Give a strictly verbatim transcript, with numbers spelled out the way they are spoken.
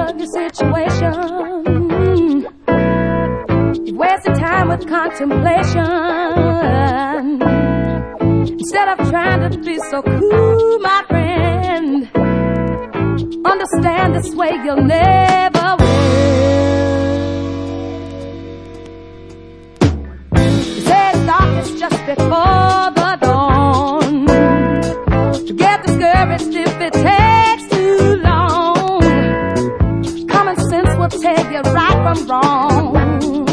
your situation. You're wasting time with contemplation. Instead of trying to be so cool, my friend, understand this way you'll never win. They say it's darkest just before the dawn. To get discouraged if it takes too long. Common sense will tell you right from wrong.